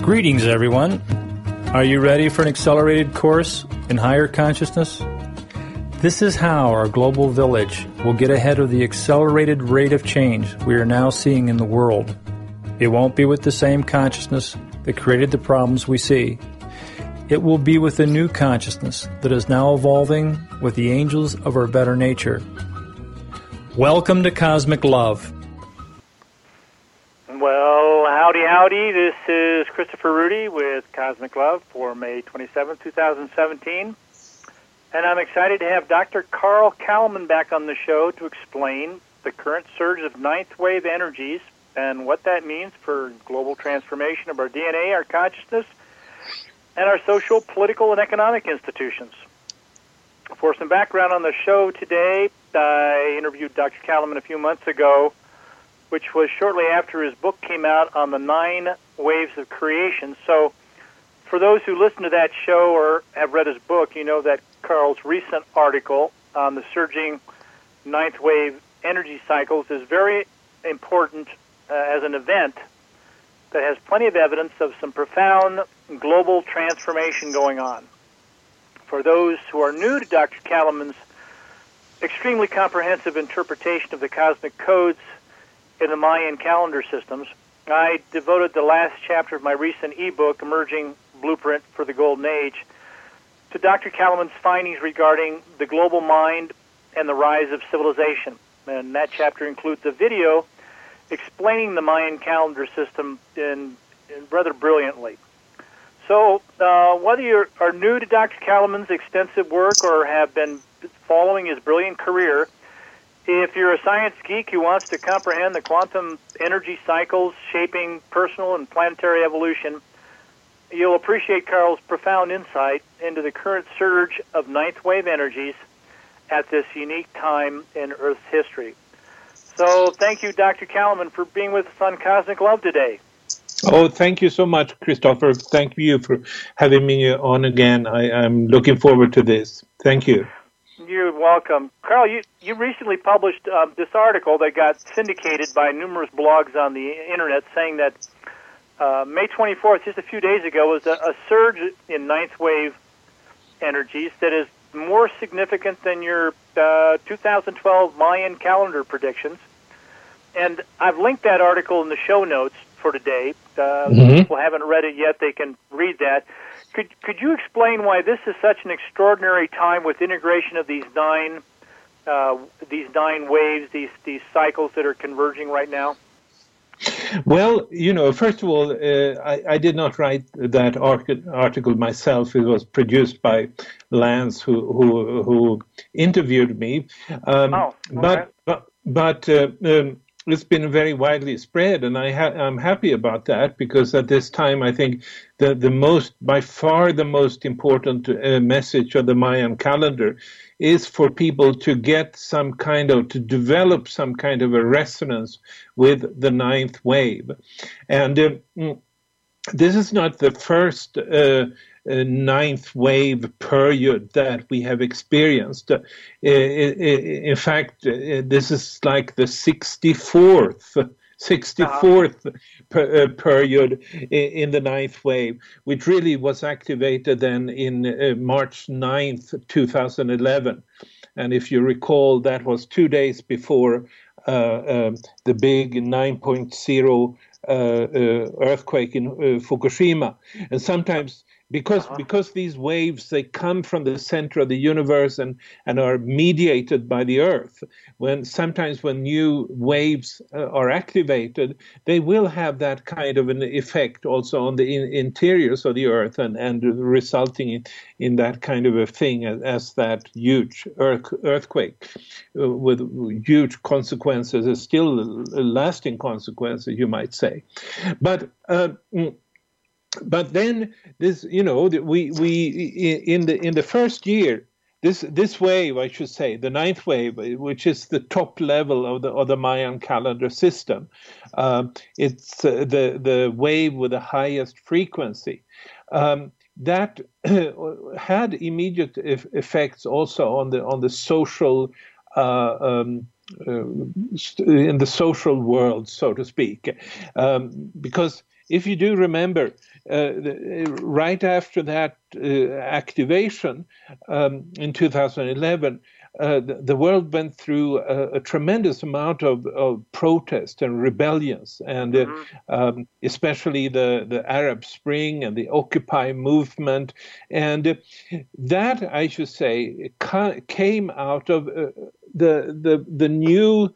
Greetings, everyone. Are you ready for an accelerated course in higher consciousness? This is how our global village will get ahead of the accelerated rate of change we are now seeing in the world. It won't be with the same consciousness that created the problems we see. It will be with a new consciousness that is now evolving with the angels of our better nature. Welcome to Cosmic Love. Well, howdy. This is Christopher Rudy with Cosmic Love for May 27, 2017. And I'm excited to have Dr. Carl Calleman back on the show to explain the current surge of ninth wave energies and what that means for global transformation of our DNA, our consciousness, and our social, political, and economic institutions. For some background on the show today, I interviewed Dr. Calleman a few months ago, which was shortly after his book came out on the 9 waves of creation. So for those who listen to that show or have read his book, you know that Carl's recent article on the surging ninth wave energy cycles is very important as an event that has plenty of evidence of some profound global transformation going on. For those who are new to Dr. Calleman's extremely comprehensive interpretation of the cosmic codes in the Mayan calendar systems, I devoted the last chapter of my recent ebook, Emerging Blueprint for the Golden Age, to Dr. Calleman's findings regarding the global mind and the rise of civilization. And that chapter includes a video explaining the Mayan calendar system in rather brilliantly. So whether you are new to Dr. Calleman's extensive work or have been following his brilliant career, if you're a science geek who wants to comprehend the quantum energy cycles shaping personal and planetary evolution, you'll appreciate Carl's profound insight into the current surge of ninth wave energies at this unique time in Earth's history. So thank you, Dr. Calleman, for being with us on Cosmic Love today. Oh, thank you so much, Christopher. Thank you for having me on again. I'm looking forward to this. Thank you. You're welcome. Carl, you recently published this article that got syndicated by numerous blogs on the Internet saying that May 24th, just a few days ago, was a surge in ninth wave energies that is more significant than your 2012 Mayan calendar predictions. And I've linked that article in the show notes for today. People haven't read it yet, they can read that. Could you explain why this is such an extraordinary time with integration of these nine waves, these cycles that are converging right now? Well, first of all, I did not write that article myself. It was produced by Lance, who interviewed me. Okay. But it's been very widely spread, and I'm happy about that, because at this time I think by far the most important message of the Mayan calendar is for people to get to develop some kind of a resonance with the ninth wave. And this is not the first ninth wave period that we have experienced. In fact, this is like the 64th period in the ninth wave, which really was activated then in March 9th, 2011. And if you recall, that was 2 days before the big 9.0 earthquake in Fukushima. And sometimes because these waves, they come from the center of the universe and are mediated by the Earth, sometimes when new waves are activated, they will have that kind of an effect also on the interiors of the Earth and resulting in that kind of a thing as that huge earthquake with huge consequences, still lasting consequences, you might say. But then this, we in the first year, this wave, I should say, the ninth wave, which is the top level of the Mayan calendar system, it's the wave with the highest frequency. That had immediate effects also on the social in the social world, so to speak, because if you do remember, right after that activation in 2011, the world went through a tremendous amount of protest and rebellions, and especially the Arab Spring and the Occupy movement. And that, I should say, came out of the new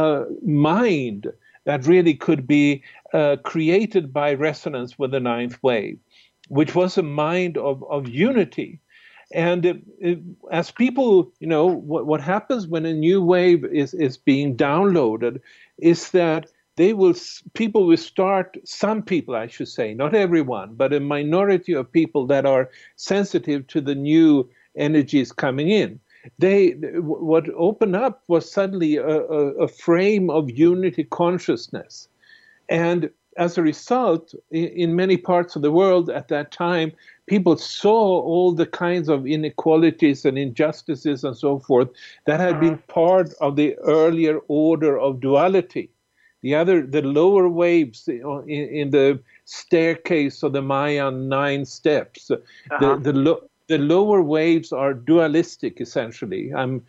mind that really could be created by resonance with the ninth wave, which was a mind of unity. And as people, what happens when a new wave is being downloaded is that people will start, some people, I should say, not everyone, but a minority of people that are sensitive to the new energies coming in. What opened up was suddenly a frame of unity consciousness. And as a result, in many parts of the world at that time, people saw all the kinds of inequalities and injustices and so forth that had been part of the earlier order of duality. The lower waves in the staircase of the Mayan 9 steps, the lower waves are dualistic, essentially. I'm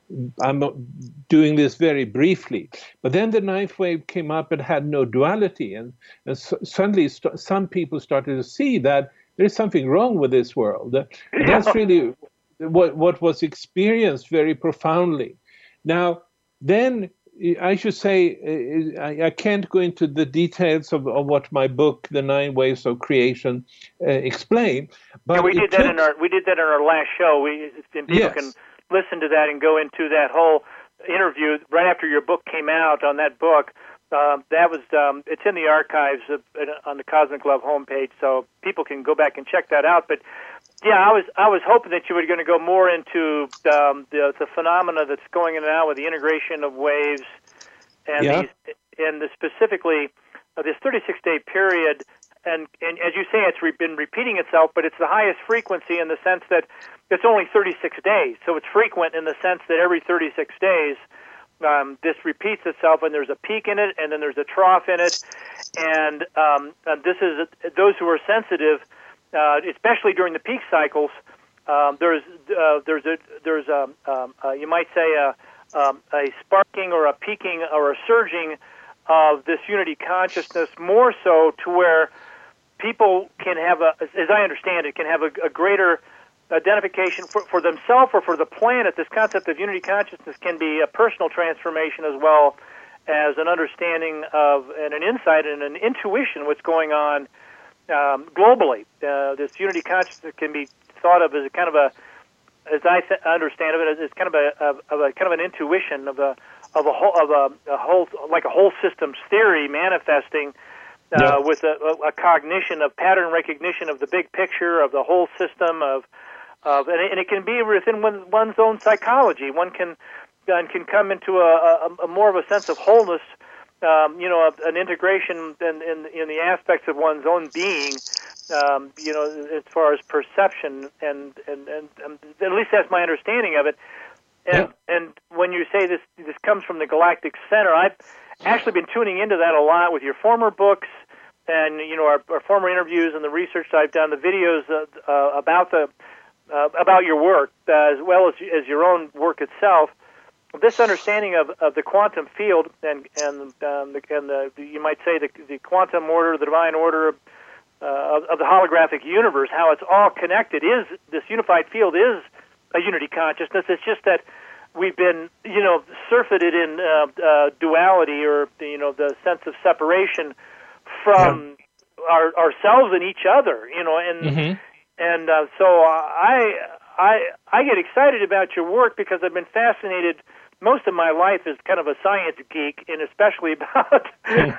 doing this very briefly. But then the ninth wave came up and had no duality. And suddenly some people started to see that there's something wrong with this world. And that's really what was experienced very profoundly. Now, then I should say, I can't go into the details of what my book, The 9 Waves of Creation, explain. But we did that in our last show. People can listen to that and go into that whole interview right after your book came out. On that book, it's in the archives on the Cosmic Love homepage, so people can go back and check that out. But yeah, I was hoping that you were going to go more into the phenomena that's going in and out with the integration of waves and specifically this 36-day period. And as you say, it's been repeating itself, but it's the highest frequency in the sense that it's only 36 days. So it's frequent in the sense that every 36 days this repeats itself, and there's a peak in it, and then there's a trough in it. And this is those who are sensitive, especially during the peak cycles. There's you might say a sparking or a peaking or a surging of this unity consciousness, more so to where people can have as I understand it, can have a greater identification for themselves or for the planet. This concept of unity consciousness can be a personal transformation as well as an understanding of and an insight and an intuition what's going on globally. This unity consciousness can be thought of as a kind of as I understand it, as kind of an intuition of a whole like a whole systems theory manifesting. With a cognition of pattern recognition of the big picture of the whole system and it can be within one's own psychology. One can come into a more of a sense of wholeness, an integration in the aspects of one's own being, as far as perception and at least that's my understanding of it. And when you say this comes from the galactic center, I've actually been tuning into that a lot with your former books and our former interviews and the research I've done, the videos about your work as well as your own work itself. This understanding of the quantum field and you might say the quantum order, the divine order of the holographic universe, how it's all connected. This unified field is a unity consciousness. It's just that we've been, surfeited in duality or the sense of separation from ourselves and each other. And so I get excited about your work because I've been fascinated. Most of my life as kind of a science geek, and especially about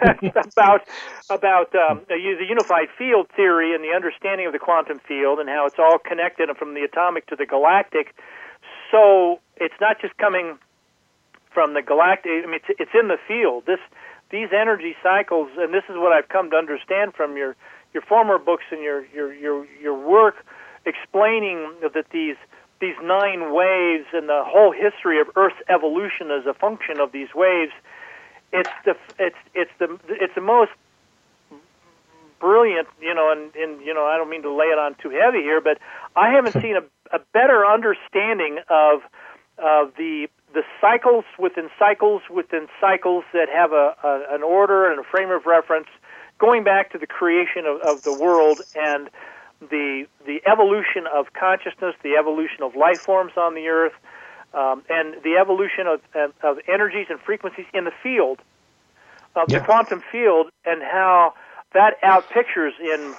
the unified field theory and the understanding of the quantum field and how it's all connected from the atomic to the galactic. So it's not just coming from the galactic. I mean, it's in the field. These energy cycles, and this is what I've come to understand from your former books and your work, explaining that these 9 waves and the whole history of Earth's evolution as a function of these waves. It's the most brilliant, and I don't mean to lay it on too heavy here, but I haven't seen a better understanding of the cycles within cycles within cycles that have an order and a frame of reference, going back to the creation of the world and the evolution of consciousness, the evolution of life forms on the earth, and the evolution of energies and frequencies in the field, the quantum field, and how that outpictures in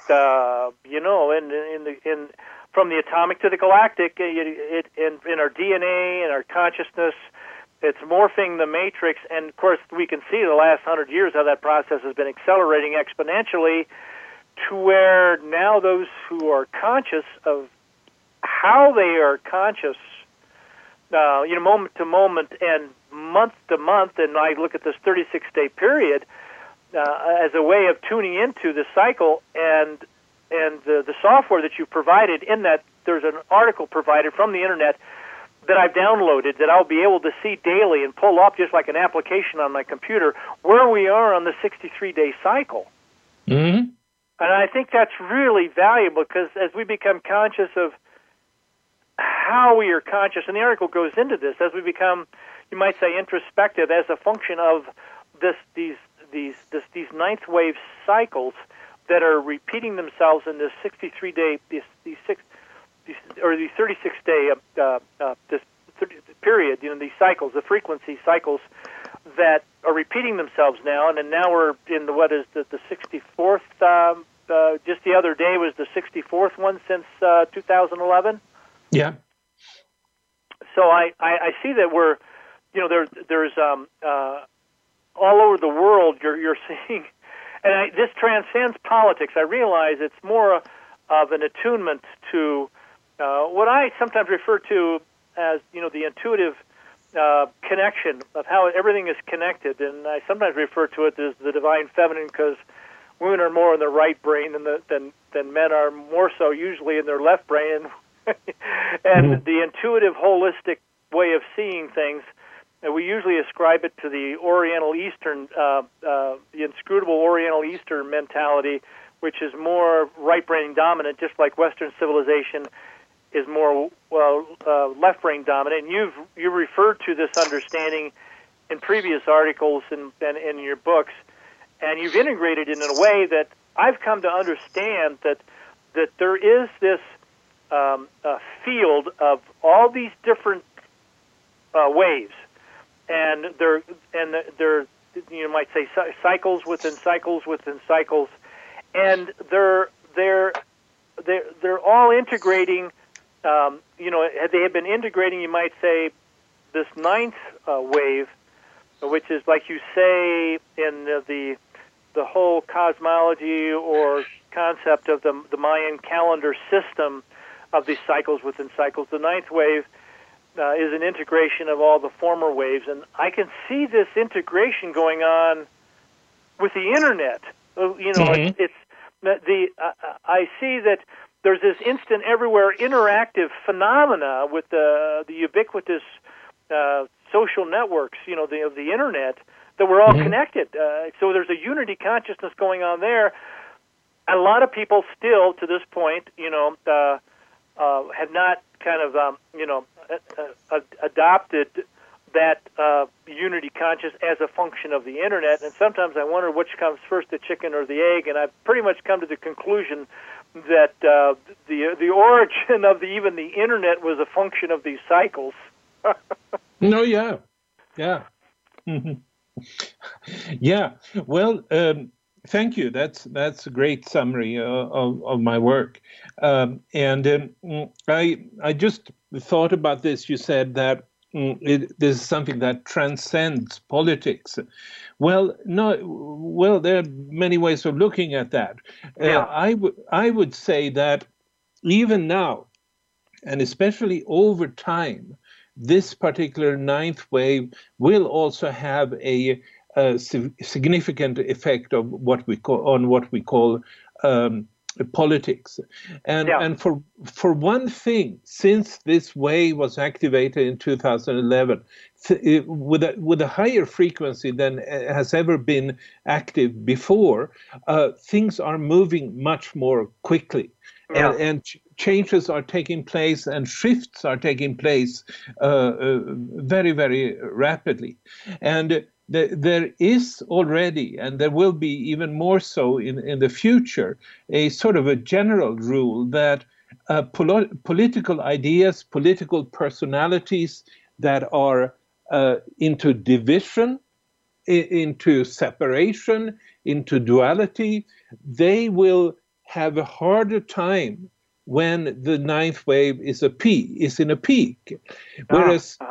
from the atomic to the galactic, in our DNA and our consciousness. It's morphing the matrix, and of course we can see the last 100 years how that process has been accelerating exponentially to where now those who are conscious of how they are conscious, moment to moment and month to month, and I look at this 36-day period as a way of tuning into the cycle, and the software that you provided in that, there's an article provided from the internet that I've downloaded that I'll be able to see daily and pull up just like an application on my computer where we are on the 63-day cycle. Mm-hmm. And I think that's really valuable because as we become conscious of how we are conscious, and the article goes into this, as we become, you might say, introspective as a function of these ninth wave cycles that are repeating themselves in this 63-day, these 36-day this period, these cycles, the frequency cycles that are repeating themselves now, and then now we're in the 64th. Just the other day was the 64th one since 2011. Yeah. So I see that we're, there's all over the world you're seeing, and this transcends politics. I realize it's more of an attunement to what I sometimes refer to as, the intuitive connection of how everything is connected, and I sometimes refer to it as the divine feminine because women are more in their right brain than men are, more so usually in their left brain, and the intuitive, holistic way of seeing things. And we usually ascribe it to the Oriental Eastern, the inscrutable Oriental Eastern mentality, which is more right brain dominant, just like Western civilization is more left brain dominant. And you referred to this understanding in previous articles and in your books, and you've integrated it in a way that I've come to understand that there is this field of all these different waves, and they're you might say cycles within cycles within cycles, and they're all integrating. They have been integrating, you might say, this ninth wave, which is, like you say, in the whole cosmology or concept of the Mayan calendar system of these cycles within cycles. The ninth wave is an integration of all the former waves, and I can see this integration going on with the internet. It's I see that there's this instant everywhere interactive phenomena with the ubiquitous social networks, of the internet, that we're all connected. So there's a unity consciousness going on there. A lot of people still, to this point, have not kind of, adopted that unity conscious as a function of the internet. And sometimes I wonder which comes first, the chicken or the egg. And I've pretty much come to the conclusion that the origin of even the internet was a function of these cycles. No, yeah. Yeah. Well, thank you. That's a great summary of my work. And I just thought about this. You said that this is something that transcends politics. Well, no. Well, there are many ways of looking at that. Yeah. I would say that even now, and especially over time, this particular ninth wave will also have a significant effect of what we call politics. And for one thing, since this wave was activated in 2011 with a higher frequency than has ever been active before, things are moving much more quickly. And changes are taking place and shifts are taking place very, very rapidly. And there is already, and there will be even more so in the future, a sort of a general rule that political ideas, political personalities that are into division, into separation, into duality, they will have a harder time when the ninth wave is in a peak, whereas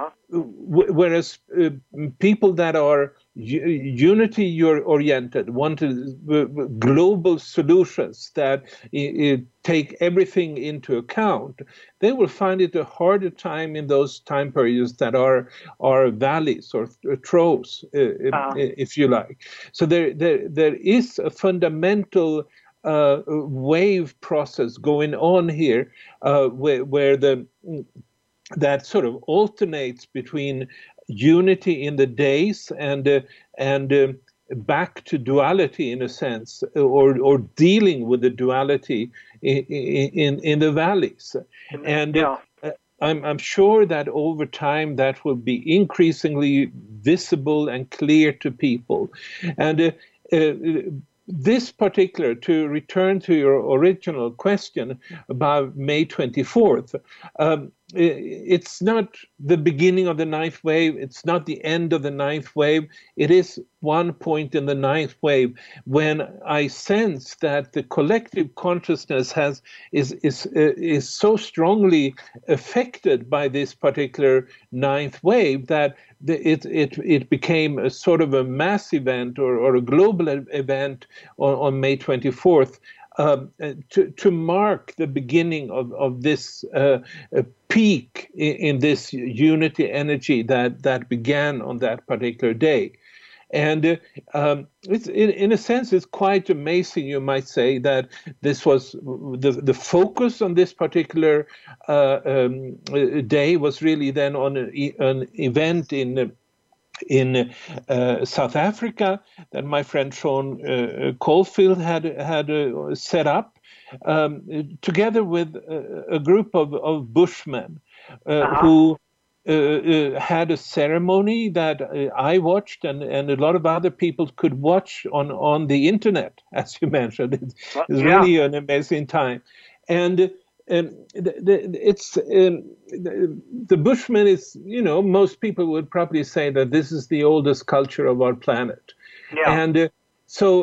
people that are unity oriented, want global solutions that take everything into account, they will find it a harder time in those time periods that are valleys or throws, if you like. So there is a fundamental wave process going on here, where that sort of alternates between unity in the days and back to duality in a sense, or dealing with the duality in the valleys. And I'm sure that over time that will be increasingly visible and clear to people. And this particular, to return to your original question about May 24th, it's not the beginning of the ninth wave. It's not the end of the ninth wave. It is one point in the ninth wave when I sense that the collective consciousness is so strongly affected by this particular ninth wave that it became a sort of a mass event or a global event on May 24th. To mark the beginning of this peak in this unity energy that began on that particular day. And it's in a sense, it's quite amazing, you might say, that this was the focus on this particular day was really then on an event in South Africa that my friend Sean Caulfield had set up together with a group of Bushmen who had a ceremony that I watched and a lot of other people could watch on the internet, as you mentioned. It's really an amazing time. And the Bushmen is, most people would probably say that this is the oldest culture of our planet. And so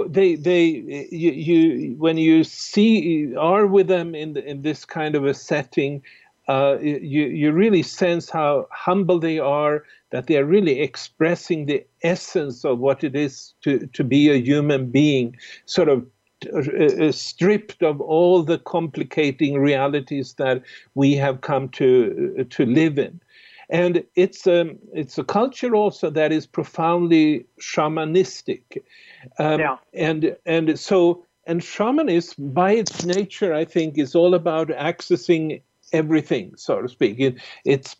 when you are with them in this kind of a setting, you really sense how humble they are, that they are really expressing the essence of what it is to be a human being, sort of stripped of all the complicating realities that we have come to live in. And it's a culture also that is profoundly shamanistic. And shamanism, by its nature, I think, is all about accessing everything, so to speak. It's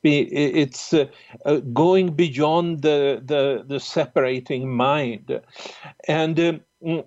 going beyond the separating mind. And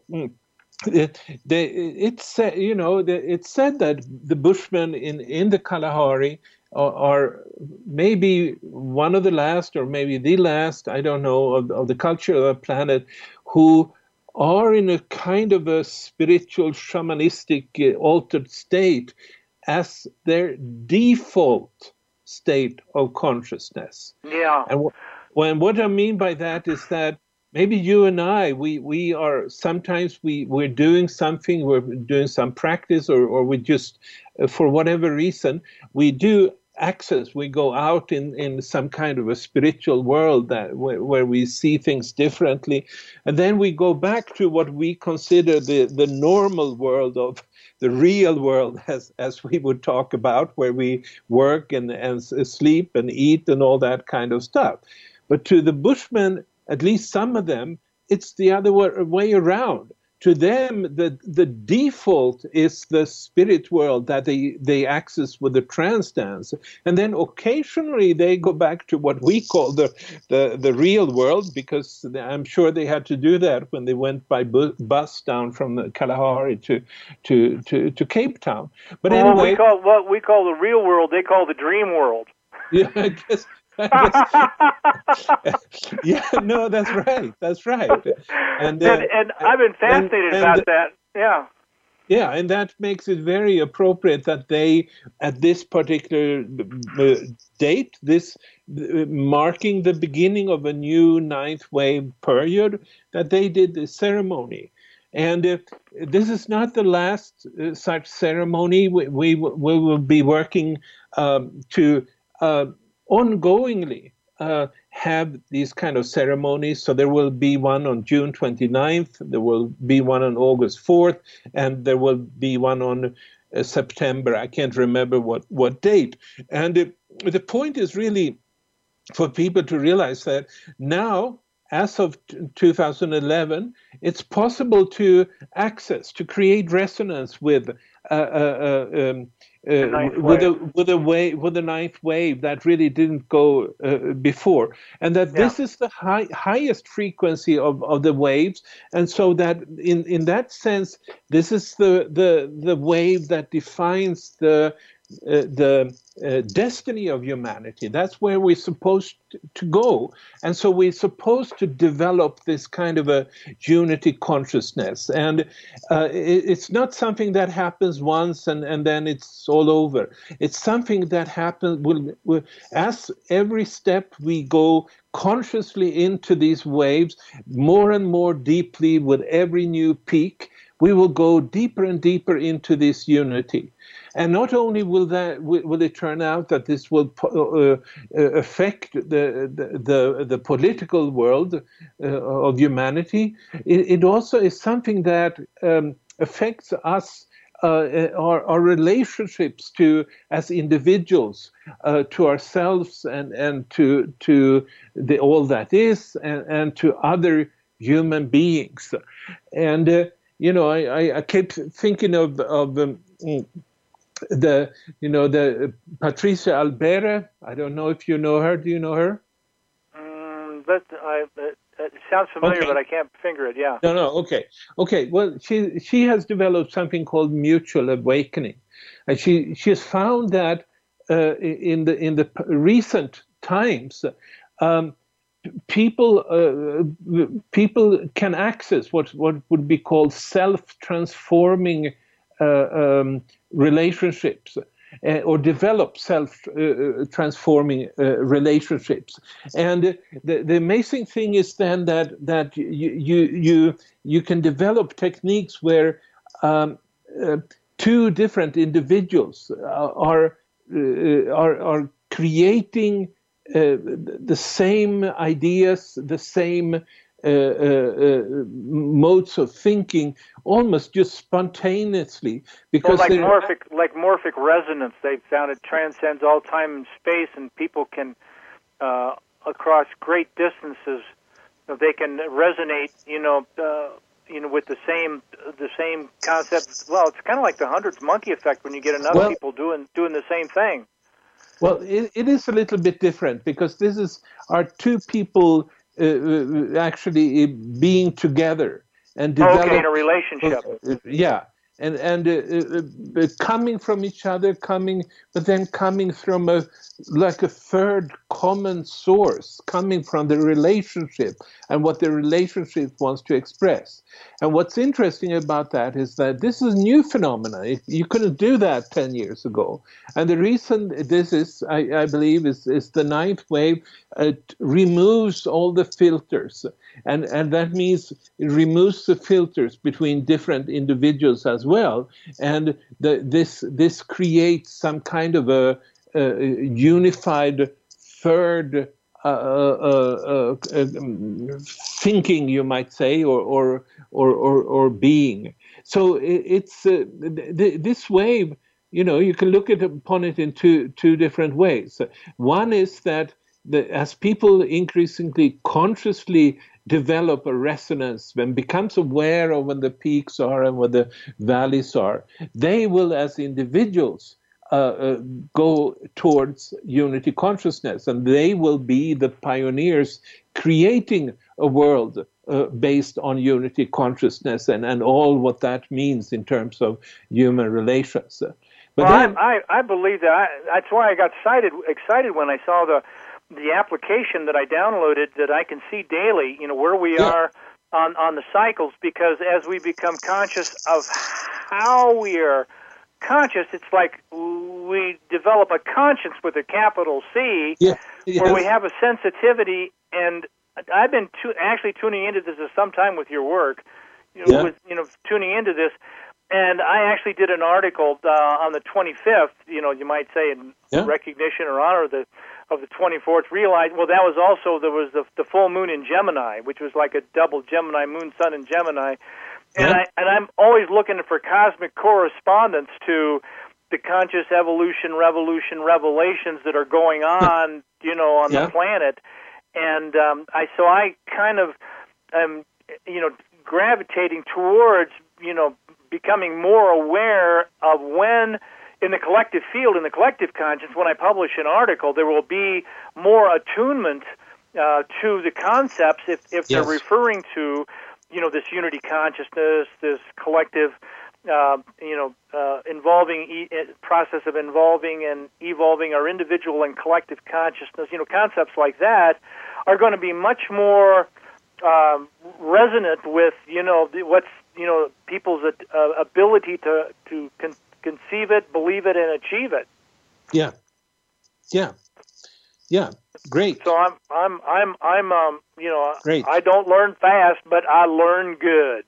it's said that the Bushmen in the Kalahari are maybe one of the last, or maybe the last, I don't know, of the culture of the planet who are in a kind of a spiritual, shamanistic, altered state as their default state of consciousness. And what I mean by that is that maybe you and I, we are sometimes we're doing something, we're doing some practice, or we just, for whatever reason, we do access, we go out in some kind of a spiritual world where we see things differently. And then we go back to what we consider the normal world of the real world, as we would talk about, where we work and sleep and eat and all that kind of stuff. But to the Bushmen, at least some of them, it's the other way around. to them, the default is the spirit world that they access with the trance dance. And then occasionally they go back to what we call the real world, because I'm sure they had to do that when they went by bus down from Kalahari to Cape Town. But well, anyway, what we call the real world, they call the dream world. Yeah, I guess yeah, no, that's right. And I've been fascinated about that. Yeah. Yeah, and that makes it very appropriate that they, at this particular date, this marking the beginning of a new ninth wave period, that they did this ceremony. And this is not the last such ceremony. We will be working to ongoingly have these kind of ceremonies. So there will be one on June 29th, there will be one on August 4th, and there will be one on September. I can't remember what date. And the point is really for people to realize that now, as of 2011, it's possible to access, to create resonance with the ninth wave that really didn't go before, and that this is the highest frequency of the waves, and so that in that sense, this is the wave that defines the destiny of humanity. That's where we're supposed to go. And so we're supposed to develop this kind of a unity consciousness. And it's not something that happens once and then it's all over. It's something that happens as every step we go consciously into these waves, more and more deeply with every new peak, we will go deeper and deeper into this unity. And not only will it turn out that this will affect the political world of humanity, it also is something that affects us, our relationships as individuals, to ourselves and to all that is, and to other human beings. And I kept thinking of the Patricia Albere. I don't know if you know her. Do you know her? It sounds familiar, but I can't finger it. Yeah. No. Okay. Well, she has developed something called mutual awakening, and she has found that in the recent times, people can access what would be called self-transforming relationships, or develop self-transforming relationships. And the amazing thing is then that you can develop techniques where two different individuals are creating the same ideas, the same modes of thinking, almost just spontaneously, because morphic resonance. They've found it transcends all time and space, and people can across great distances, they can resonate, with the same concept. Well, it's kind of like the hundreds monkey effect when you get enough people doing the same thing. Well, it is a little bit different, because are two people actually being together and develop in a relationship. And coming from each other, but then coming from a third common source, coming from the relationship and what the relationship wants to express. And what's interesting about that is that this is a new phenomena. You couldn't do that 10 years ago. And the reason this is, I believe, is the ninth wave. It removes all the filters. And that means it removes the filters between different individuals as well. And this creates some kind of a unified third thinking, you might say, or being. So it's this wave. You can look upon it in two different ways. One is that as people increasingly consciously develop a resonance, when becomes aware of when the peaks are and where the valleys are, they will, as individuals, go towards unity consciousness, and they will be the pioneers creating a world based on unity consciousness and all what that means in terms of human relations. I believe that. That's why I got excited when I saw the application that I downloaded, that I can see daily, where we are on the cycles, because as we become conscious of how we are conscious, it's like we develop a conscience with a capital C, where we have a sensitivity. And I've been actually tuning into this at some time with your work, tuning into this. And I actually did an article on the 25th, you might say in recognition or honor of the 24th. Realized, well, that was also, there was the full moon in Gemini, which was like a double Gemini moon, sun in Gemini. And I'm always looking for cosmic correspondence to the conscious evolution, revolution, revelations that are going on, on the planet. And so I kind of am, gravitating towards, becoming more aware of when, in the collective field, in the collective conscience, when I publish an article, there will be more attunement to the concepts if they're referring to, this unity consciousness, this collective, involving process of involving and evolving our individual and collective consciousness. Concepts like that are going to be much more resonant with, what's, people's ability to conceive it, believe it, and achieve it. Yeah. Great. So I'm Great. I don't learn fast, but I learn good.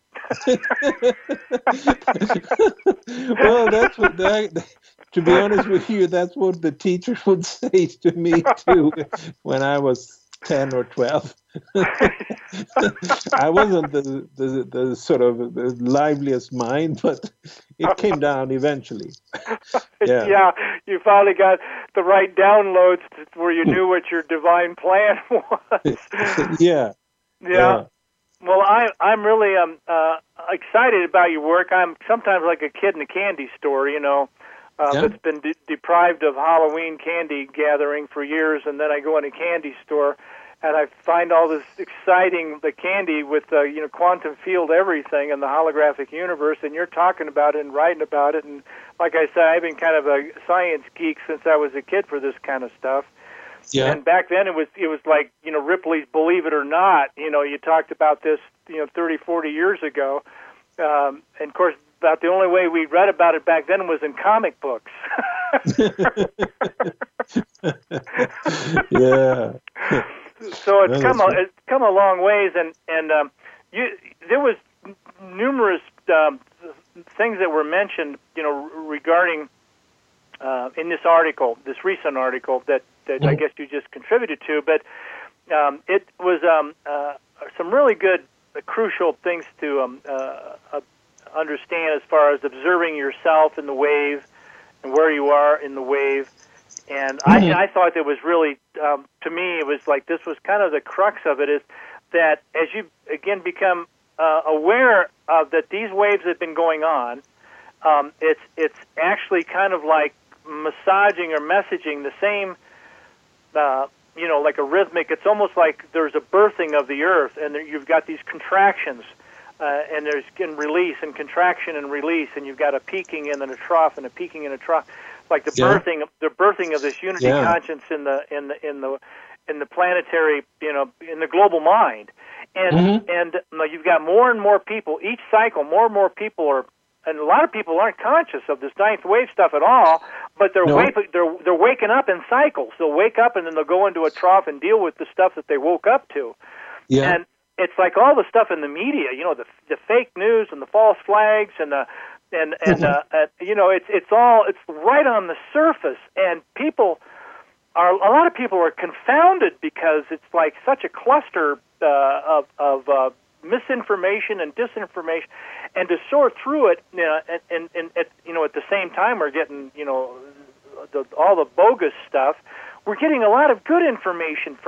Well, that's what to be honest with you, that's what the teachers would say to me too when I was 10 or 12. I wasn't the sort of the liveliest mind, but it came down eventually. Yeah, you finally got the right downloads where you knew what your divine plan was. Yeah. Well, I'm really excited about your work. I'm sometimes like a kid in a candy store, that's been deprived of Halloween candy gathering for years, and then I go in a candy store and I find all this exciting candy with quantum field everything and the holographic universe, and you're talking about it and writing about it. And like I said, I've been kind of a science geek since I was a kid for this kind of stuff. Yeah. And back then it was like, Ripley's Believe It or Not. You talked about this 30, 40 years ago. And of course, about the only way we read about it back then was in comic books. Yeah. So it's come a long ways, and there was numerous things that were mentioned, regarding in this article, this recent article that I guess you just contributed to, but it was some really good, crucial things to understand as far as observing yourself in the wave and where you are in the wave. And I thought it was really, to me, it was like this was kind of the crux of it, is that as you, again, become aware of that these waves have been going on, it's actually kind of like massaging or messaging the same, like a rhythmic. It's almost like there's a birthing of the earth, and you've got these contractions, and there's release and contraction and release, and you've got a peaking and then a trough and a peaking and a trough. Like the birthing of this unity conscience in the planetary, in the global mind, and you've got more and more people each cycle. More and more people are, and a lot of people aren't conscious of this ninth wave stuff at all. But they're waking up in cycles. They'll wake up and then they'll go into a trough and deal with the stuff that they woke up to. Yeah. And it's like all the stuff in the media, the fake news and the false flags and the. And it's right on the surface, and a lot of people are confounded because it's like such a cluster of misinformation and disinformation, and to sort through it, and at the same time we're getting all the bogus stuff. We're getting a lot of good information from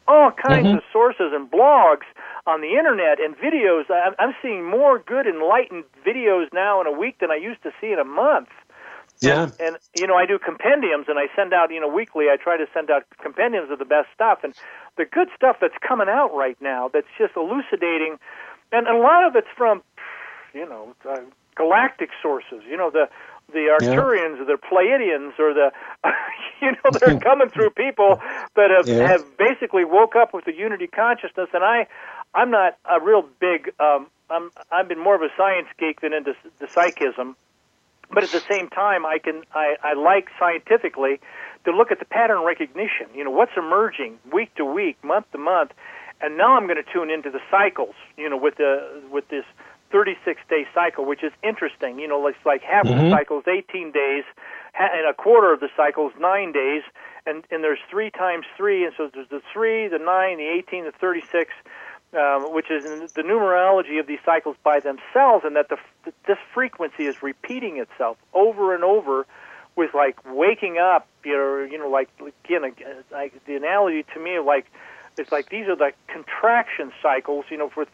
all kinds of sources and blogs on the internet and videos. I'm seeing more good, enlightened videos now in a week than I used to see in a month. Yeah. And I do compendiums, and I send out, weekly, I try to send out compendiums of the best stuff. And the good stuff that's coming out right now that's just elucidating, and a lot of it's from, galactic sources, the Arcturians or the Pleiadians or the, they're coming through people that have basically woke up with the unity consciousness. And I'm not a real big, I've been more of a science geek than into the psychism. But at the same time, I like scientifically to look at the pattern recognition. What's emerging week to week, month to month, and now I'm going to tune into the cycles. With this 36-day cycle, which is interesting. It's like half of the cycle is 18 days, and a quarter of the cycle is 9 days, and there's 3 times 3, and so there's the 3, the 9, the 18, the 36. Which is the numerology of these cycles by themselves, and that this frequency is repeating itself over and over, with like waking up. Like again, like the analogy to me, like it's like these are the contraction cycles. With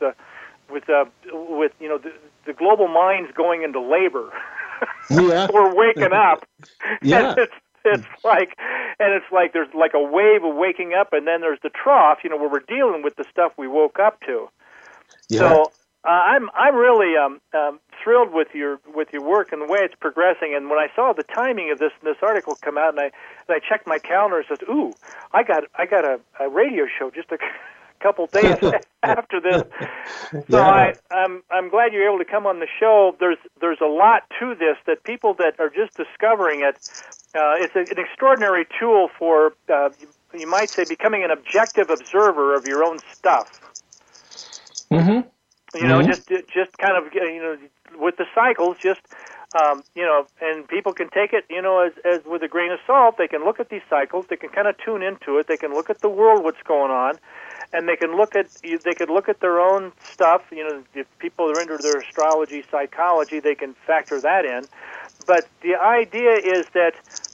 the global minds going into labor. Yeah. We're waking up. Yeah. It's like there's like a wave of waking up, and then there's the trough, where we're dealing with the stuff we woke up to. Yeah. So I'm really thrilled with your work and the way it's progressing. And when I saw the timing of this article come out, and I checked my calendar and said, "Ooh, I got a radio show just a couple days after this." So I'm glad you're able to come on the show. There's a lot to this that people that are just discovering it. It's an extraordinary tool for, you might say, becoming an objective observer of your own stuff. Mm-hmm. Just kind of, with the cycles, just, and people can take it, as with a grain of salt. They can look at these cycles. They can kind of tune into it. They can look at the world, what's going on, and they could look at their own stuff. If people are into their astrology, psychology, they can factor that in. But the idea is that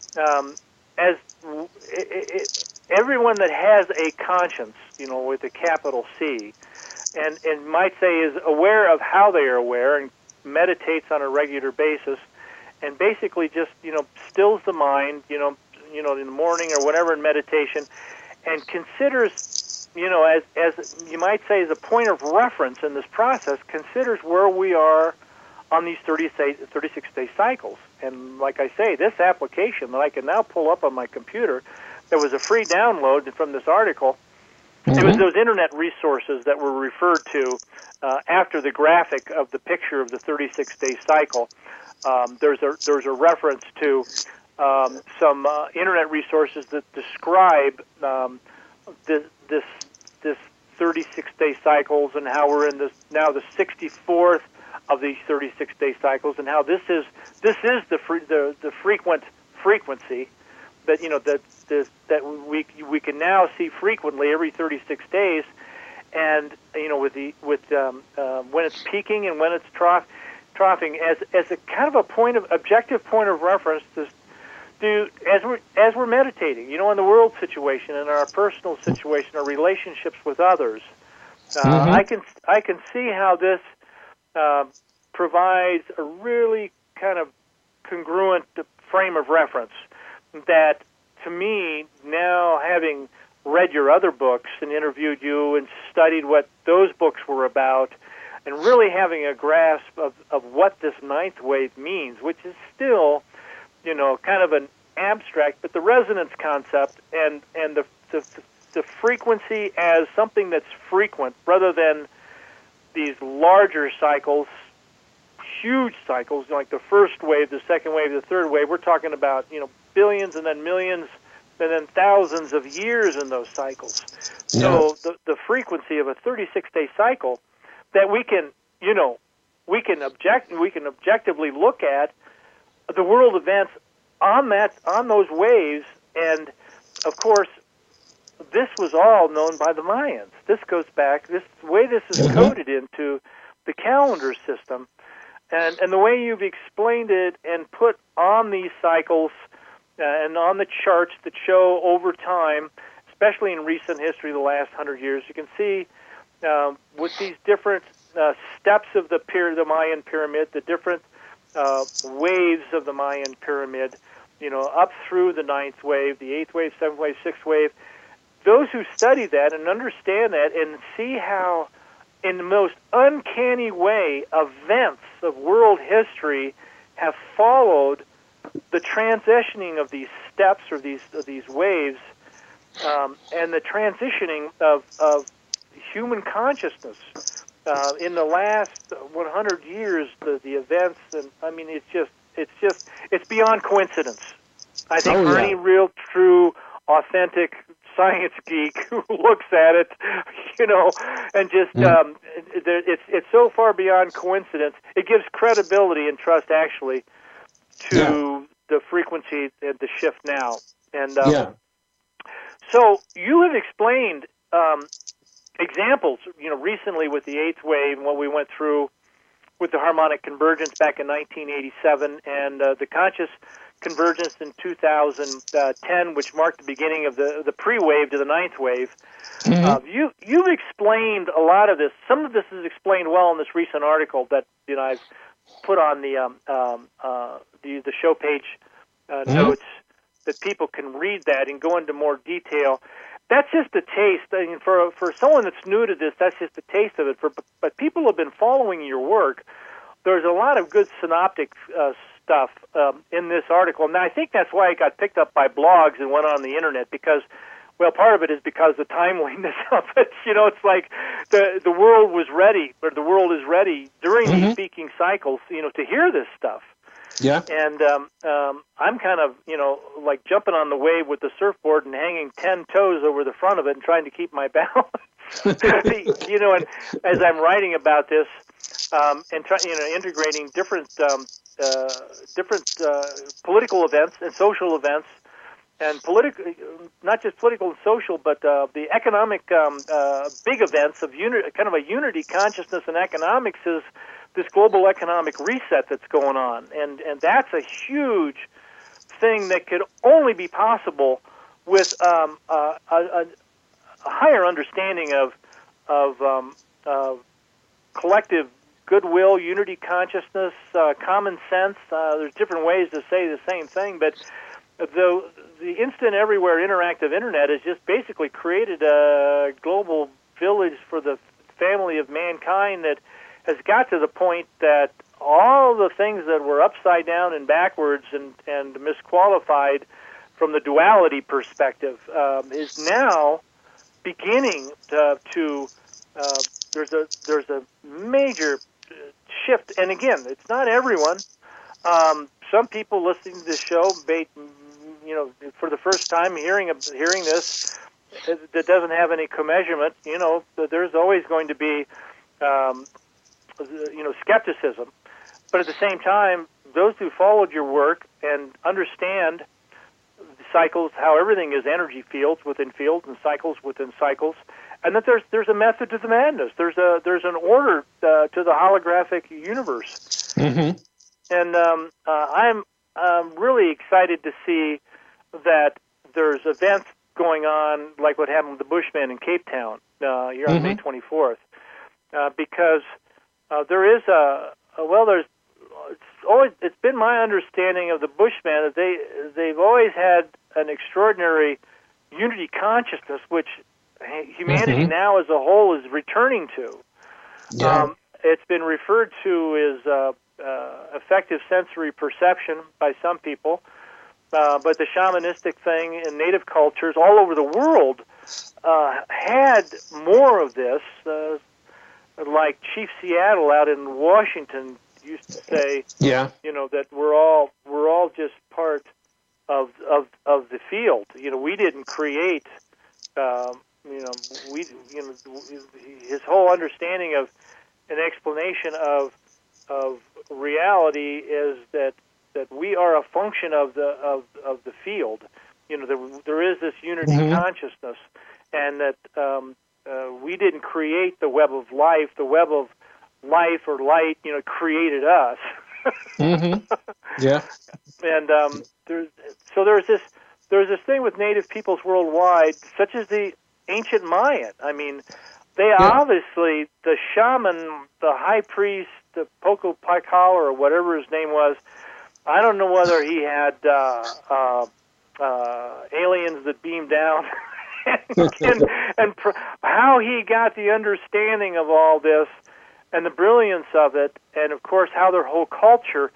everyone that has a conscience, with a capital C, and might say is aware of how they are aware and meditates on a regular basis, and basically just stills the mind, in the morning or whatever in meditation, and considers, as you might say, as a point of reference in this process, considers where we are on these 36-day cycles. And like I say, this application that I can now pull up on my computer, there was a free download from this article. It was those internet resources that were referred to after the graphic of the picture of the 36-day cycle. There's a reference to some internet resources that describe this 36-day cycles, and how we're in the 64th of these 36-day cycles, and how this is the frequent frequency that we can now see frequently every 36 days, and when it's peaking and when it's troughing as a kind of a point of objective point of reference as we're meditating, in the world situation, in our personal situation, our relationships with others. I can see how this provides a really kind of congruent frame of reference that, to me, now having read your other books and interviewed you and studied what those books were about, and really having a grasp of what this ninth wave means, which is still, kind of an abstract, but the resonance concept and the frequency as something that's frequent rather than these larger cycles, huge cycles, like the first wave, the second wave, the third wave. We're talking about, billions and then millions and then thousands of years in those cycles. Yeah. So the frequency of a 36-day cycle that we can objectively look at the world events on those waves. And of course, this was all known by the Mayans. This goes back, this is coded into the calendar system, and the way you've explained it and put on these cycles and on the charts that show over time, especially in recent history, the last 100 years. You can see with these different steps of the Mayan pyramid, the different waves of the Mayan pyramid, up through the 9th wave, the 8th wave, 7th wave, 6th wave. Those who study that and understand that and see how, in the most uncanny way, events of world history have followed the transitioning of these steps or these waves, and the transitioning of human consciousness in the last 100 years. The events, and I mean, it's beyond coincidence. I think for any real, true, authentic science geek who looks at it, and just it's so far beyond coincidence. It gives credibility and trust, actually, to the frequency and the shift now. And so you have explained examples, recently with the 8th wave and what we went through with the harmonic convergence back in 1987 and the conscious convergence in 2010, which marked the beginning of the pre-wave to the 9th wave. You've explained a lot of this. Some of this is explained well in this recent article that I've put on the show page notes, that people can read that and go into more detail. That's just a taste. I mean, for someone that's new to this, that's just a taste of it. But people have been following your work. There's a lot of good synoptic stuff in this article. Now, I think that's why it got picked up by blogs and went on the internet, because, well, part of it is because the timeliness of it. It's like the world was ready, or the world is ready during these speaking cycles, to hear this stuff. Yeah. And I'm kind of, like jumping on the wave with the surfboard and hanging 10 toes over the front of it and trying to keep my balance. And as I'm writing about this, and integrating different political events and social events, and not just political and social, but the economic big events of kind of a unity consciousness and economics is this global economic reset that's going on, and that's a huge thing that could only be possible with a higher understanding of collective goodwill, unity consciousness, common sense. There's different ways to say the same thing, but the instant everywhere interactive internet has just basically created a global village for the family of mankind that has got to the point that all the things that were upside down and backwards and misqualified from the duality perspective is now beginning to there's a major shift. And again, it's not everyone. Some people listening to this show, for the first time hearing this, that doesn't have any commensurement. There's always going to be skepticism. But at the same time, those who followed your work and understand the cycles, how everything is energy fields within fields and cycles within cycles, and that there's a method to the madness. There's an order to the holographic universe. Mm-hmm. And I'm really excited to see that there's events going on like what happened with the Bushmen in Cape Town here on May 24th, because there is it's been my understanding of the Bushmen that they've always had an extraordinary unity consciousness, which humanity now as a whole is returning to. Yeah. It's been referred to as effective sensory perception by some people, but the shamanistic thing in native cultures all over the world had more of this. Like Chief Seattle out in Washington used to say, that we're all just part of the field. We didn't create. His whole understanding of an explanation of reality is that we are a function of the field. There is this unity consciousness, and that we didn't create the web of life. The web of life or light, created us. Yeah. And there's there's this thing with native peoples worldwide, such as the ancient Mayan. I mean, they obviously, the shaman, the high priest, the Pocopical, or whatever his name was, I don't know whether he had aliens that beamed down and how he got the understanding of all this and the brilliance of it, and of course how their whole culture,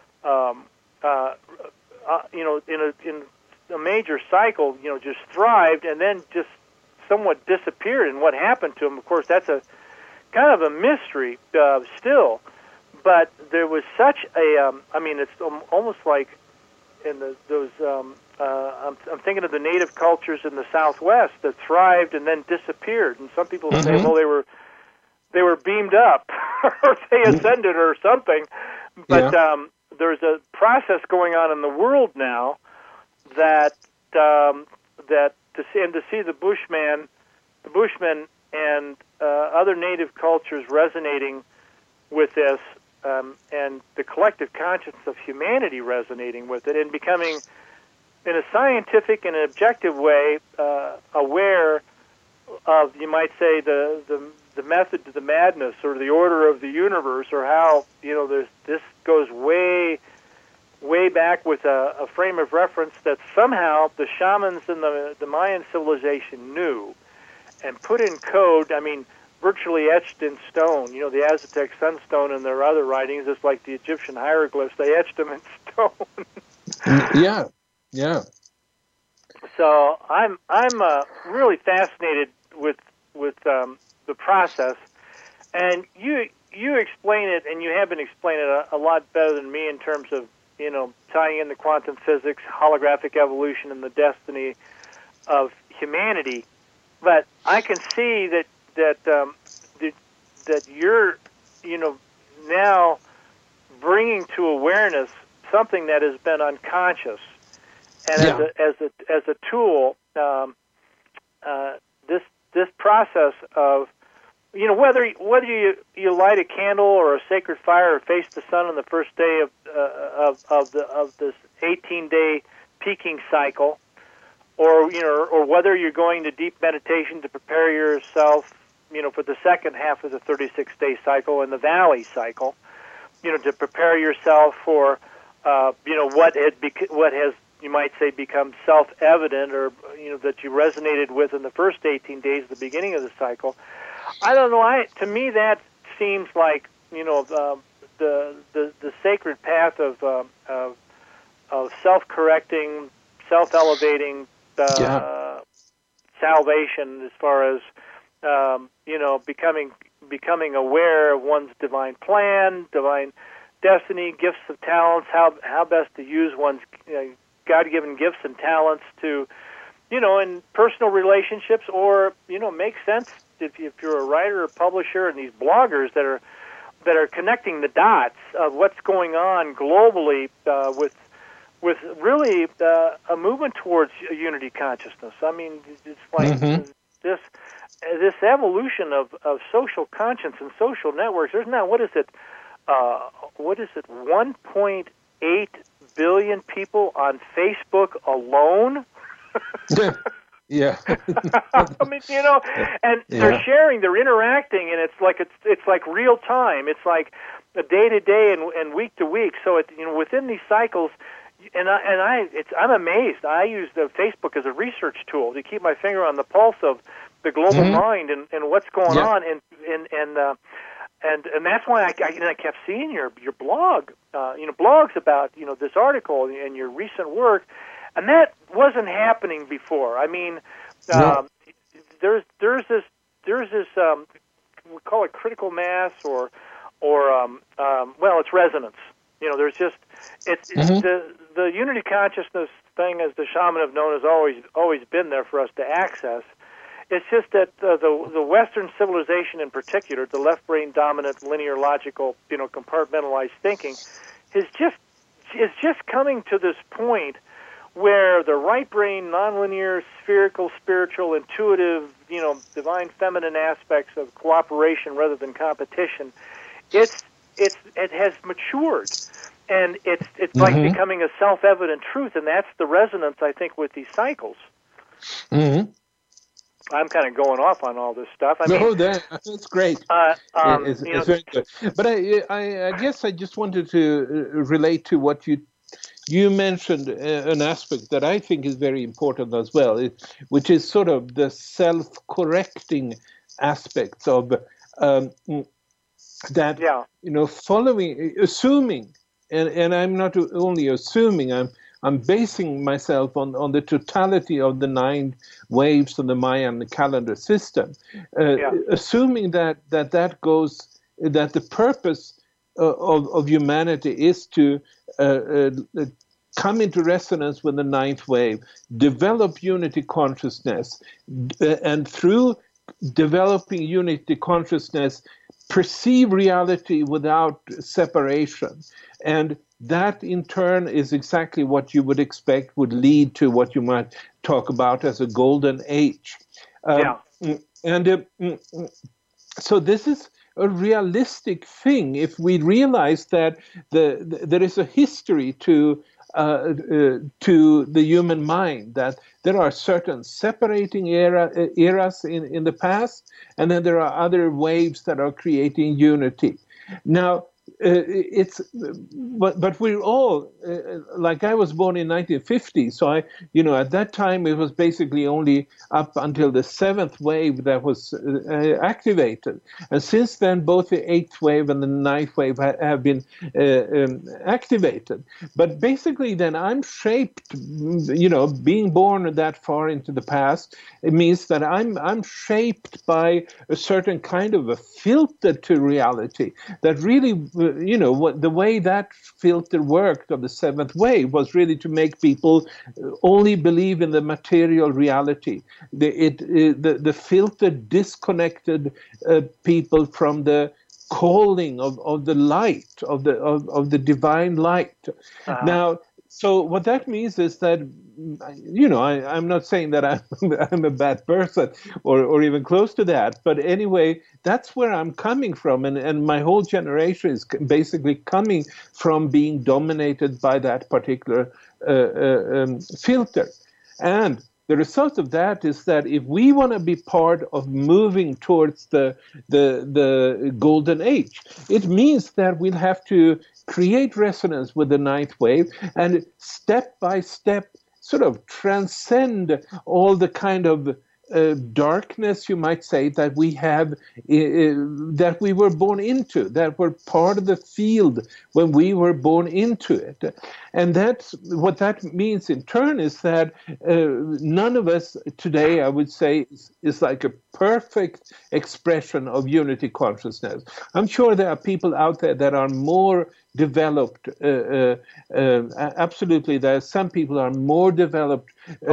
in a major cycle, just thrived and then just somewhat disappeared. And what happened to them, of course, that's a kind of a mystery still. But there was such a, it's almost like in those. I'm thinking of the native cultures in the Southwest that thrived and then disappeared. And some people say, well, they were beamed up, or they ascended, or something. But there's a process going on in the world now that to see the Bushmen, and other native cultures resonating with this, and the collective consciousness of humanity resonating with it, and becoming, in a scientific and objective way, aware of, you might say, the method to the madness, or the order of the universe, or how this goes way back with a frame of reference that somehow the shamans in the Mayan civilization knew and put in code. I mean, virtually etched in stone. The Aztec sunstone and their other writings, just like the Egyptian hieroglyphs, they etched them in stone. Yeah. So I'm really fascinated with the process, and you explain it, and you have been explaining it a lot better than me in terms of tying in the quantum physics, holographic evolution, and the destiny of humanity. But I can see that you're now bringing to awareness something that has been unconscious, and as a tool, this process of whether you light a candle or a sacred fire or face the sun on the first day of this 18-day peaking cycle, or whether you're going to deep meditation to prepare yourself, for the second half of the 36-day cycle and the valley cycle, to prepare yourself for what has, you might say, become self-evident, or that you resonated with in the first 18 days at the beginning of the cycle. I don't know. To me, that seems like the sacred path of self-correcting, self-elevating salvation, as far as becoming aware of one's divine plan, divine destiny, gifts of talents, how best to use one's God-given gifts and talents to, in personal relationships, or make sense if you're a writer or publisher, and these bloggers that are connecting the dots of what's going on globally with really a movement towards a unity consciousness. I mean, it's like this evolution of social conscience and social networks. There's now, what is it, 1.8 billion people on Facebook alone? Yeah. I mean, and they're sharing, they're interacting, and it's like real time. It's like a day to day and week to week. So within these cycles, I'm amazed. I use the Facebook as a research tool to keep my finger on the pulse of the global mind and what's going on, and that's why I kept seeing your blog, blogs about this article and your recent work. And that wasn't happening before. I mean, there's this we call it critical mass, or it's resonance. There's just it's the unity consciousness thing, as the shaman have known, has always been there for us to access. It's just that the Western civilization, in particular, the left brain dominant, linear, logical, compartmentalized thinking, is just coming to this point where the right brain, nonlinear, spherical, spiritual, intuitive, divine feminine aspects of cooperation rather than competition, it has matured, And it's like becoming a self-evident truth, and that's the resonance, I think, with these cycles. Mm-hmm. I'm kind of going off on all this stuff. That's great. It's very good. But I guess I just wanted to relate to what you mentioned, an aspect that I think is very important as well, which is sort of the self-correcting aspects of that. Yeah. Assuming, and I'm not only assuming, I'm basing myself on the totality of the 9 waves of the Mayan calendar system, assuming that the purpose of humanity is to come into resonance with the 9th wave, develop unity consciousness, and through developing unity consciousness, perceive reality without separation. And that in turn is exactly what you would expect would lead to what you might talk about as a golden age. So this is a realistic thing if we realize that there is a history to the human mind, that there are certain separating eras in the past, and then there are other waves that are creating unity. Now, but we're all like, I was born in 1950, so at that time it was basically only up until the 7th wave that was activated, and since then both the 8th wave and the 9th wave have been activated. But basically, then I'm shaped. Being born that far into the past, it means that I'm shaped by a certain kind of a filter to reality that really. The way that filter worked of the 7th wave was really to make people only believe in the material reality. The filter disconnected people from the calling of the light, of the divine light. Now, so what that means is that, I'm not saying that I'm a bad person or even close to that, but anyway, that's where I'm coming from, and my whole generation is basically coming from being dominated by that particular filter. And the result of that is that if we want to be part of moving towards the golden age, it means that we'll have to create resonance with the 9th wave and step by step sort of transcend all the kind of darkness, you might say, that we have, that we were born into, that were part of the field when we were born into it. And that's what that means in turn, is that none of us today, I would say, is like a perfect expression of unity consciousness. I'm sure there are people out there that are more developed. Absolutely, there are some people are more developed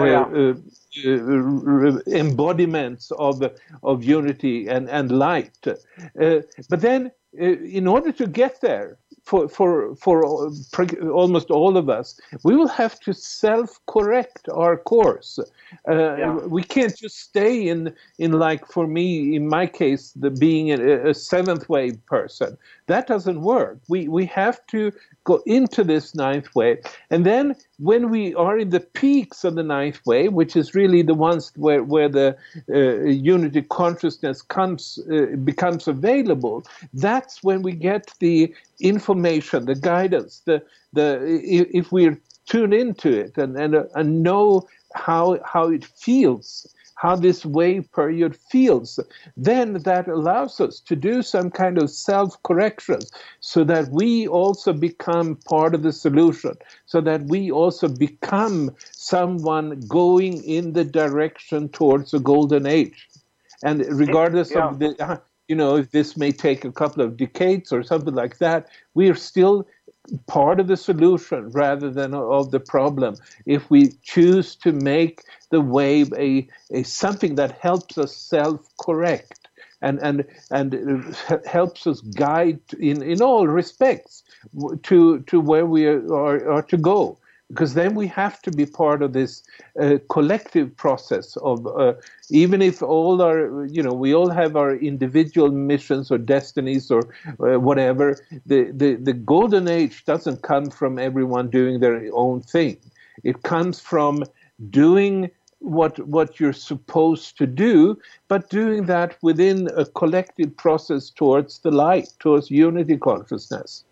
embodiments of unity and light. But then, in order to get there, for almost all of us, we will have to self-correct our course. We can't just stay in like, for me, in my case, being a 7th wave person. That doesn't work. We have to go into this 9th wave, and then when we are in the peaks of the 9th wave, which is really the ones where the unity consciousness becomes available, that's when we get the information, the guidance, if we're tuned into it and know how it feels, how this wave period feels, then that allows us to do some kind of self-correction so that we also become part of the solution, so that we also become someone going in the direction towards a golden age. And regardless of the, if this may take a couple of decades or something like that, we are still part of the solution rather than of the problem, if we choose to make the wave a something that helps us self-correct and helps us guide in all respects to where we are to go. because then we have to be part of this collective process of, even if all our, we all have our individual missions or destinies or whatever, the golden age doesn't come from everyone doing their own thing. It comes from doing what you're supposed to do, but doing that within a collective process towards the light, towards unity consciousness.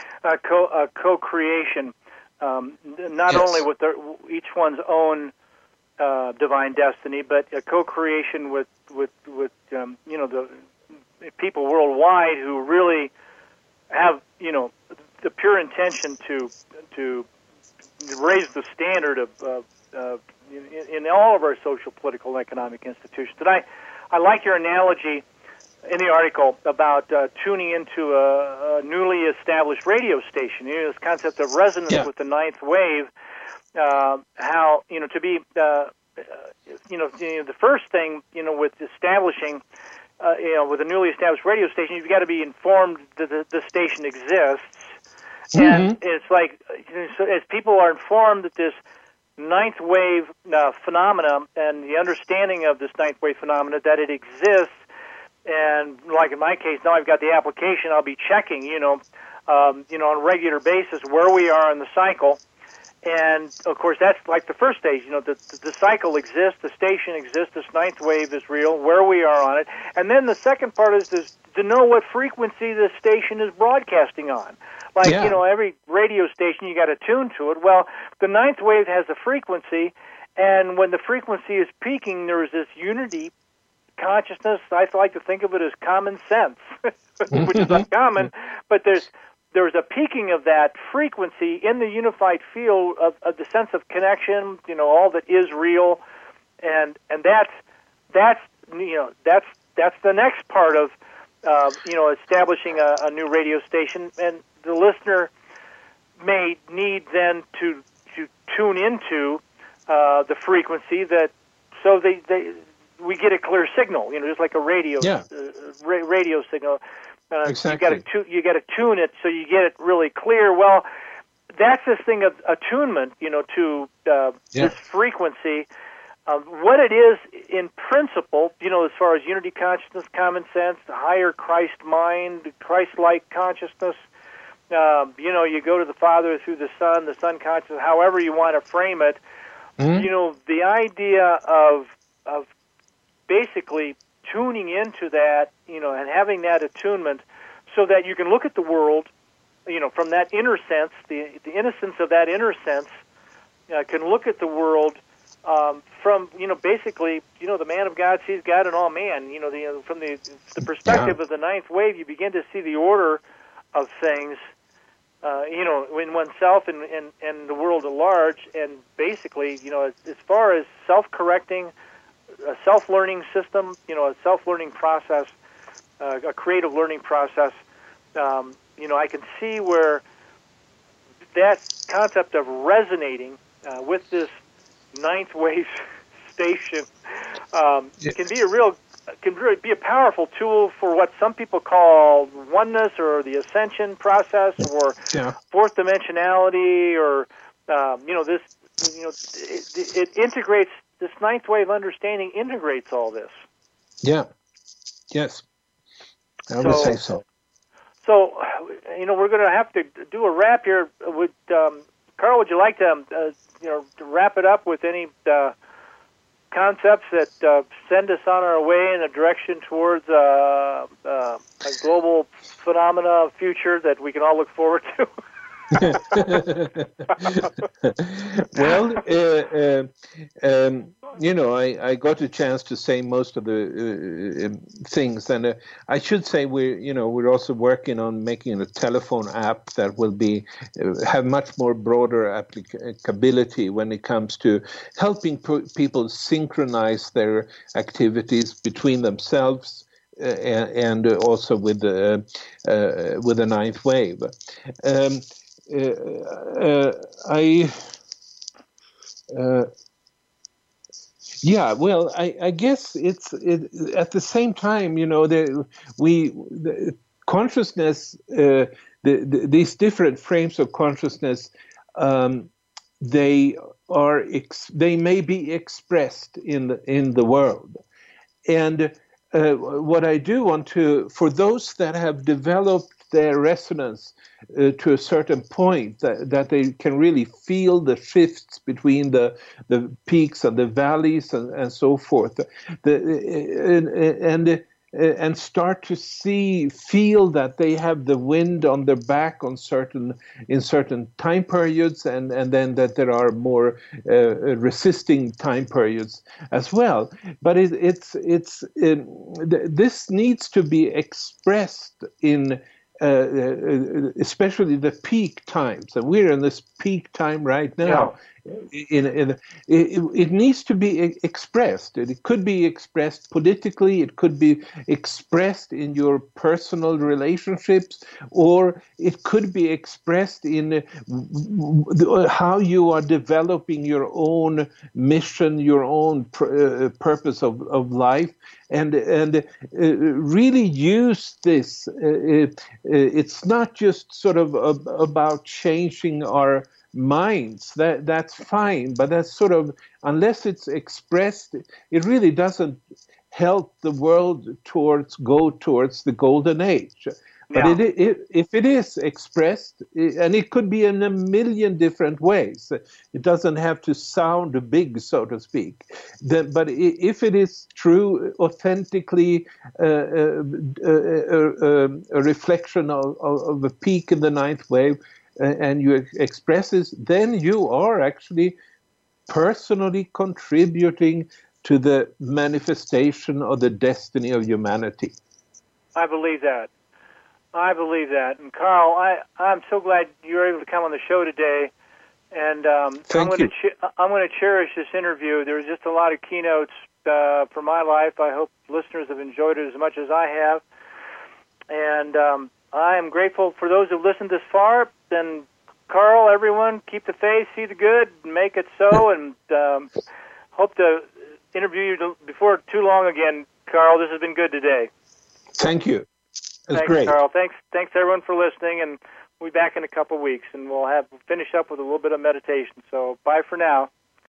Co-creation, not Yes. only with each one's own divine destiny, but a co-creation with the people worldwide who really have the pure intention to raise the standard of in all of our social, political, and economic institutions. And I like your analogy in the article about tuning into a newly established radio station. This concept of resonance with the ninth wave. How to be the first thing with establishing with a newly established radio station, you've got to be informed that the station exists. Mm-hmm. And it's like, as people are informed that this ninth wave phenomena and the understanding of this ninth wave phenomena, that it exists, and like in my case, now I've got the application, I'll be checking, on a regular basis where we are in the cycle. And, of course, that's like the first stage. The cycle exists, the station exists, this ninth wave is real, where we are on it. And then the second part is to know what frequency the station is broadcasting on. Like, every radio station, you got to tune to it. Well, the ninth wave has a frequency, and when the frequency is peaking, there's this unity consciousness. I like to think of it as common sense, which is uncommon, but there's a peaking of that frequency in the unified field of the sense of connection, all that is real, and that's the next part of establishing a new radio station. And the listener may need then to tune into the frequency that so we get a clear signal, just like a radio radio signal. Exactly. You got to tune it so you get it really clear. Well, that's this thing of attunement, to this frequency. What it is in principle, as far as unity consciousness, common sense, the higher Christ mind, Christ-like consciousness. You go to the Father through the Son consciousness, however you want to frame it. Mm-hmm. The idea of basically tuning into that, and having that attunement so that you can look at the world, from that inner sense, the innocence of that inner sense, can look at the world from, basically, the man of God sees God in all man. From the perspective of the ninth wave, you begin to see the order of things, in oneself and the world at large, and basically, as far as self-correcting, a self-learning system, a self-learning process, a creative learning process, I can see where that concept of resonating with this ninth wave station can really be a powerful tool for what some people call oneness or the ascension process or fourth dimensionality or it integrates. This ninth wave understanding integrates all this. Yeah. Yes. I would say so. So, we're going to have to do a wrap here. Carl, would you like to, to wrap it up with any concepts that send us on our way in a direction towards a global phenomena future that we can all look forward to? Well, I got a chance to say most of the things, and I should say we're also working on making a telephone app that will have much more broader applicability when it comes to helping people synchronize their activities between themselves and also with the ninth wave. I guess it's at the same time, the consciousness, these different frames of consciousness they may be expressed in the world. And what I do want to, for those that have developed their resonance to a certain point, that they can really feel the shifts between the peaks and the valleys and so forth, and start to feel that they have the wind on their back in certain time periods, and then that there are more resisting time periods as well. But this needs to be expressed in especially the peak times, and we're in this peak time right now. Yeah. It needs to be expressed. It could be expressed politically. It could be expressed in your personal relationships, or it could be expressed in how you are developing your own mission, your own purpose of life, and really use this. It's not just sort of about changing our minds. That's fine, but that's sort of, unless it's expressed, it really doesn't help the world go towards the golden age. But if it is expressed, and it could be in a million different ways, it doesn't have to sound big, so to speak. But if it is true, authentically a reflection of a peak in the ninth wave, and you express this, then you are actually personally contributing to the manifestation of the destiny of humanity. I believe that. And Carl, I'm so glad you were able to come on the show today. And I'm going to cherish this interview. There was just a lot of keynotes for my life. I hope listeners have enjoyed it as much as I have. And I am grateful for those who've listened this far. And Carl, everyone, keep the faith, see the good, make it so, and hope to interview you before too long again. Carl, this has been good today. Thank you. It's Thanks, great. Carl. Thanks everyone for listening, and we'll be back in a couple of weeks, and we'll finish up with a little bit of meditation. So bye for now.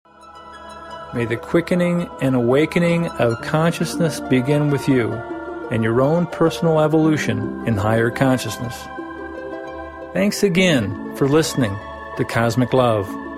May the quickening and awakening of consciousness begin with you and your own personal evolution in higher consciousness. Thanks again for listening to Cosmic Love.